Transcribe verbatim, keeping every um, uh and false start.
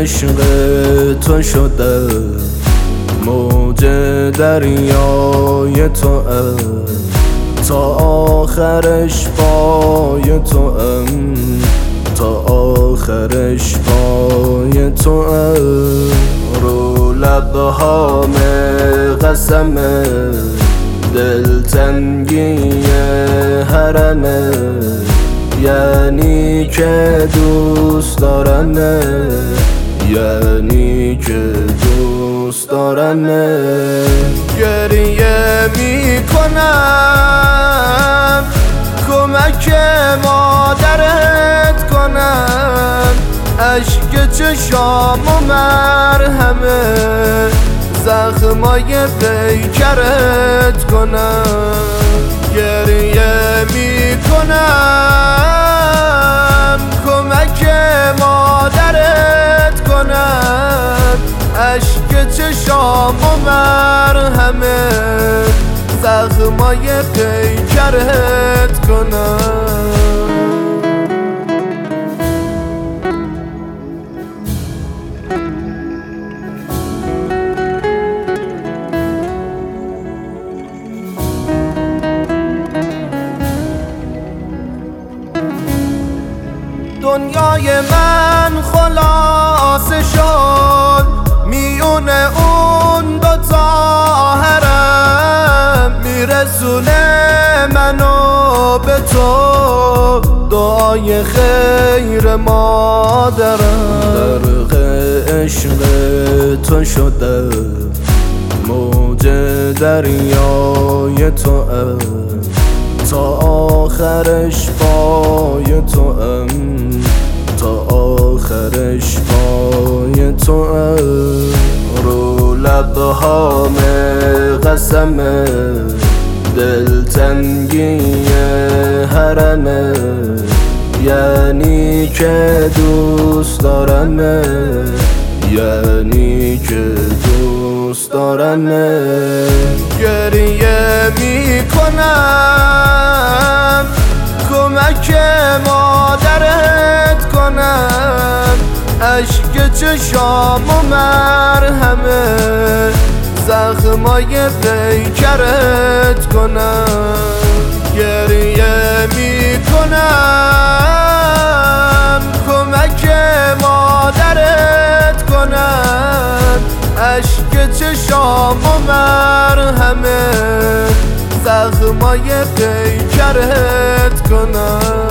عشق تو شده موج دریای تو تا آخرش پای تو ام تا آخرش پای تو ام رو لبهام قسمه دلتنگی حرمه یعنی که دوست دارمه یعنی که دوست دارمه گریه میکنم کمک مادرت کنم اشک چشام و مرهمه زخمای پیکرت کنم گریه میکنم کمک مادرت کنم اشک چشام و مرهمه زخمای پیکرت کنم دنیای من خلاصه شد میون اون دو ظاهرم میرسونه منو به تو دعای خیر مادرم غرق عشق تو شده موج دریای تو تا آخرش پای تو ام تا آخرش پای تو ام رو لبهام قسمه دلتنگی حرمه یعنی که دوست دارمه یعنی که دوست دارمه گریه میکنم کمک مادرت کنم اشک چشام و مرهمه زخمای پیکرت کنم گریه میکنم کمک مادرت کنم اشک چشام و مرهمه زخمای پیکرت کنم